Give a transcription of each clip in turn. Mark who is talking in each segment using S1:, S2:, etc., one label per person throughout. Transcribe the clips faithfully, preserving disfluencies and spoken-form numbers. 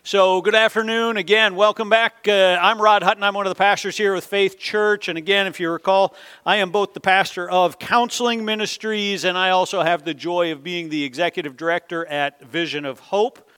S1: So good afternoon. Again, welcome back. Uh, I'm Rod Hutton. I'm one of the pastors here with Faith Church. And again, if you recall, I am both the pastor of Counseling Ministries, and I also have the joy of being the executive director at Vision of Hope.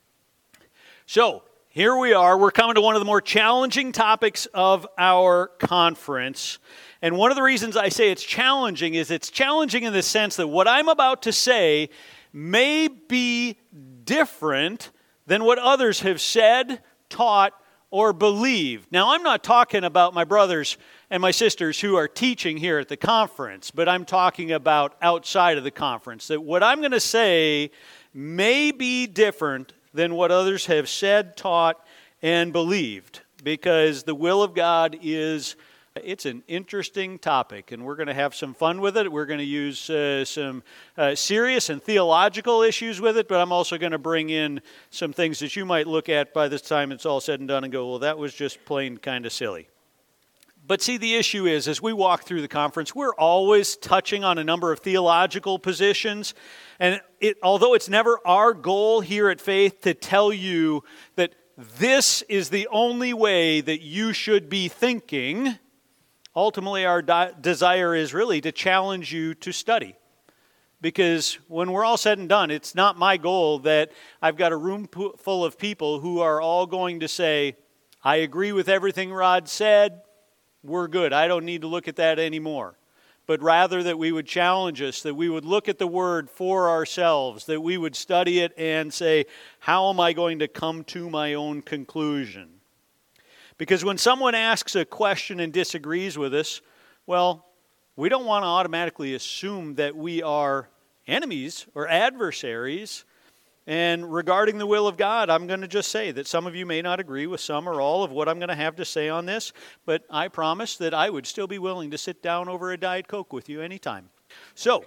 S1: So here we are. We're coming to one of the more challenging topics of our conference. And one of the reasons I say it's challenging is it's challenging in the sense that what I'm about to say may be different than what others have said, taught, or believed. Now, I'm not talking about my brothers and my sisters who are teaching here at the conference, but I'm talking about outside of the conference, that what I'm going to say may be different than what others have said, taught, and believed, because the will of God is It's an interesting topic, and we're going to have some fun with it. We're going to use uh, some uh, serious and theological issues with it, but I'm also going to bring in some things that you might look at by this time it's all said and done and go, well, that was just plain kind of silly. But see, the issue is, as we walk through the conference, we're always touching on a number of theological positions, and it, although it's never our goal here at Faith to tell you that this is the only way that you should be thinking, ultimately, our di- desire is really to challenge you to study. Because when we're all said and done, it's not my goal that I've got a room po- full of people who are all going to say, I agree with everything Rod said, we're good, I don't need to look at that anymore. But rather that we would challenge us, that we would look at the Word for ourselves, that we would study it and say, how am I going to come to my own conclusion? Because when someone asks a question and disagrees with us, well, we don't want to automatically assume that we are enemies or adversaries. And regarding the will of God, I'm going to just say that some of you may not agree with some or all of what I'm going to have to say on this, but I promise that I would still be willing to sit down over a Diet Coke with you anytime. So,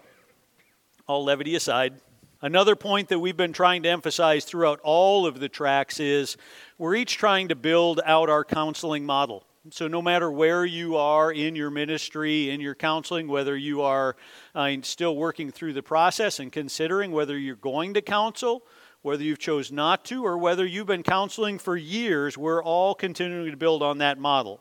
S1: all levity aside, another point that we've been trying to emphasize throughout all of the tracks is we're each trying to build out our counseling model. So no matter where you are in your ministry, in your counseling, whether you are uh, still working through the process and considering whether you're going to counsel, whether you've chose not to, or whether you've been counseling for years, we're all continuing to build on that model.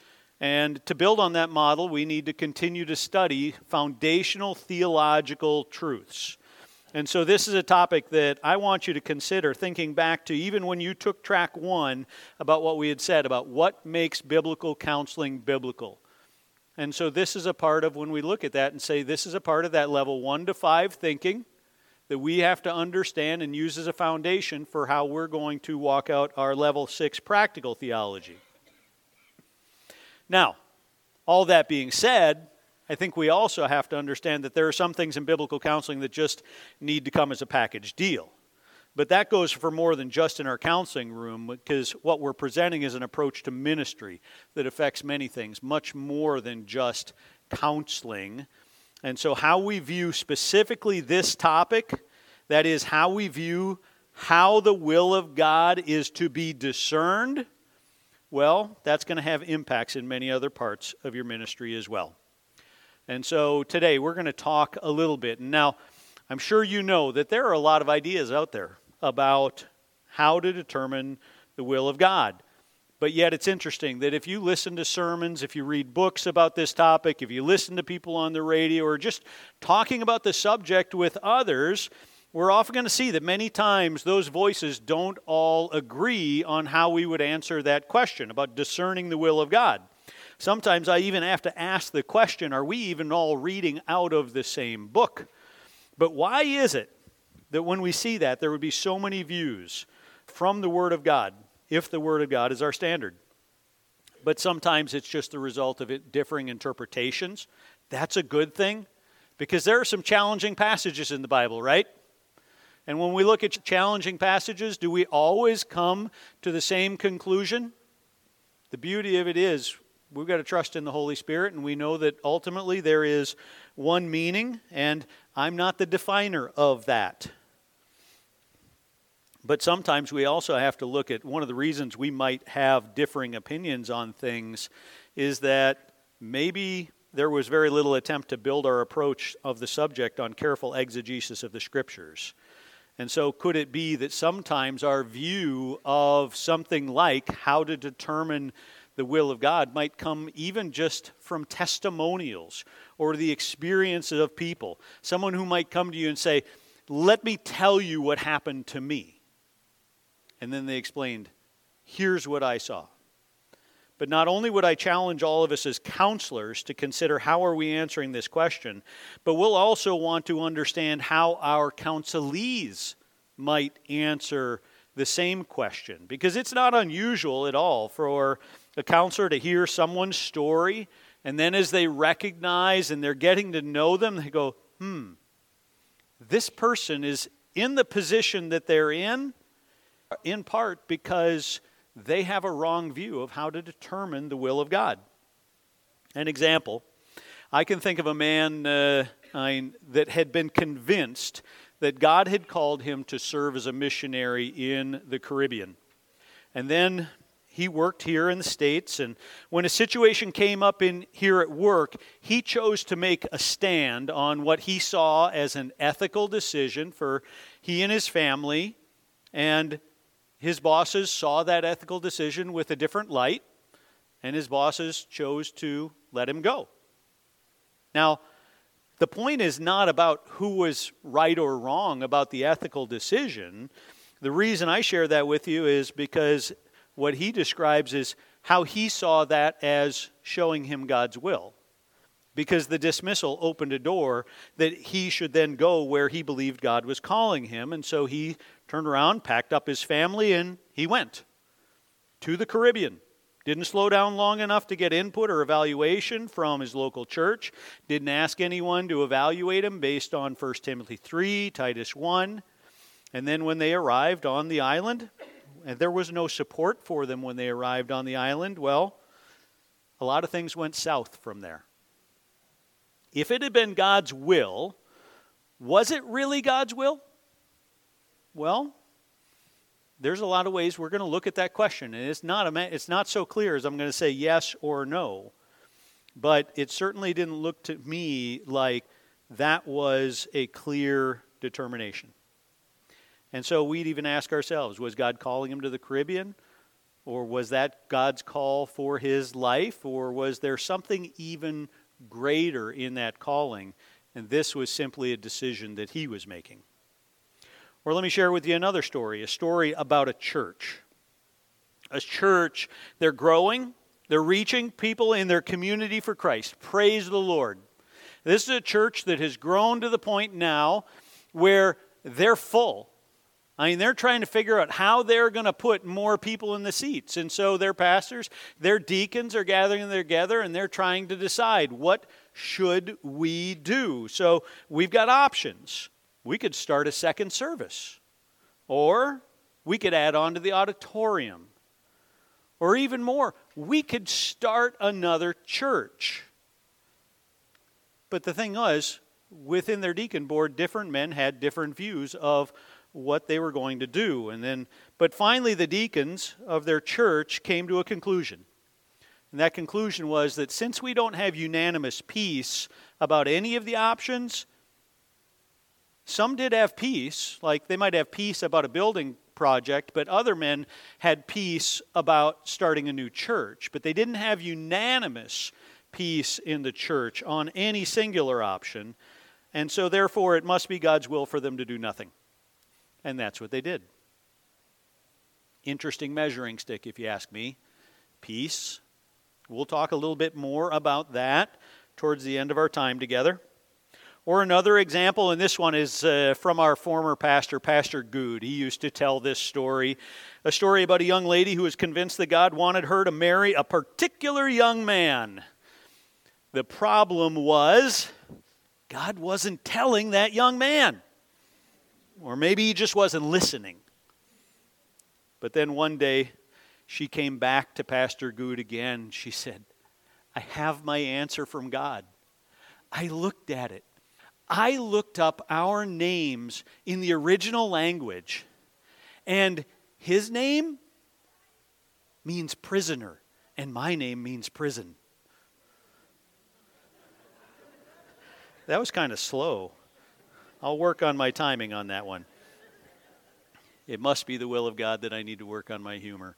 S1: And to build on that model, we need to continue to study foundational theological truths. And so this is a topic that I want you to consider, thinking back to even when you took track one about what we had said about what makes biblical counseling biblical. And so this is a part of when we look at that and say this is a part of that level one to five thinking that we have to understand and use as a foundation for how we're going to walk out our level six practical theology. Now, all that being said, I think we also have to understand that there are some things in biblical counseling that just need to come as a package deal. But that goes for more than just in our counseling room, because what we're presenting is an approach to ministry that affects many things, much more than just counseling. And so how we view specifically this topic, that is how we view how the will of God is to be discerned, well, that's going to have impacts in many other parts of your ministry as well. And so today we're going to talk a little bit. And now, I'm sure you know that there are a lot of ideas out there about how to determine the will of God. But yet it's interesting that if you listen to sermons, if you read books about this topic, if you listen to people on the radio, or just talking about the subject with others, we're often going to see that many times those voices don't all agree on how we would answer that question about discerning the will of God. Sometimes I even have to ask the question, are we even all reading out of the same book? But why is it that when we see that, there would be so many views from the Word of God, if the Word of God is our standard? But sometimes it's just the result of it differing interpretations. That's a good thing, because there are some challenging passages in the Bible, right? And when we look at challenging passages, do we always come to the same conclusion? The beauty of it is, we've got to trust in the Holy Spirit, and we know that ultimately there is one meaning, and I'm not the definer of that. But sometimes we also have to look at one of the reasons we might have differing opinions on things is that maybe there was very little attempt to build our approach of the subject on careful exegesis of the Scriptures. And so could it be that sometimes our view of something like how to determine the will of God might come even just from testimonials or the experiences of people? Someone who might come to you and say, let me tell you what happened to me. And then they explained, here's what I saw. But not only would I challenge all of us as counselors to consider how are we answering this question, but we'll also want to understand how our counselees might answer the same question. Because it's not unusual at all for a counselor to hear someone's story, and then as they recognize and they're getting to know them, they go, hmm, this person is in the position that they're in, in part because they have a wrong view of how to determine the will of God. An example, I can think of a man uh, I, that had been convinced that God had called him to serve as a missionary in the Caribbean. And then he worked here in the States, and when a situation came up in here at work, he chose to make a stand on what he saw as an ethical decision for he and his family, and his bosses saw that ethical decision with a different light, and his bosses chose to let him go. Now, the point is not about who was right or wrong about the ethical decision. The reason I share that with you is because what he describes is how he saw that as showing him God's will. Because the dismissal opened a door that he should then go where he believed God was calling him. And so he turned around, packed up his family, and he went to the Caribbean. Didn't slow down long enough to get input or evaluation from his local church. Didn't ask anyone to evaluate him based on First Timothy three, Titus one. And then when they arrived on the island, and there was no support for them when they arrived on the island, well, a lot of things went south from there. If it had been God's will, was it really God's will? Well, there's a lot of ways we're going to look at that question, and it's not a, it's not so clear as I'm going to say yes or no. But it certainly didn't look to me like that was a clear determination. And so we'd even ask ourselves, was God calling him to the Caribbean? Or was that God's call for his life? Or was there something even greater in that calling, and this was simply a decision that he was making? Or let me share with you another story, a story about a church. A church, they're growing, they're reaching people in their community for Christ. Praise the Lord. This is a church that has grown to the point now where they're full. I mean, they're trying to figure out how they're going to put more people in the seats. And so their pastors, their deacons are gathering together, and they're trying to decide, what should we do? So we've got options. We could start a second service. Or we could add on to the auditorium. Or even more, we could start another church. But the thing was, within their deacon board, different men had different views of what they were going to do. And then, but finally the deacons of their church came to a conclusion. And that conclusion was that since we don't have unanimous peace about any of the options, some did have peace, like they might have peace about a building project, but other men had peace about starting a new church. But they didn't have unanimous peace in the church on any singular option. And so therefore it must be God's will for them to do nothing. And that's what they did. Interesting measuring stick, if you ask me. Peace. We'll talk a little bit more about that towards the end of our time together. Or another example, and this one is uh, from our former pastor, Pastor Good. He used to tell this story, a story about a young lady who was convinced that God wanted her to marry a particular young man. The problem was, God wasn't telling that young man. Or maybe he just wasn't listening. But then one day, she came back to Pastor Good again. She said, I have my answer from God. I looked at it. I looked up our names in the original language. And his name means prisoner. And my name means prison. That was kind of slow. I'll work on my timing on that one. it must be the will of God that I need to work on my humor.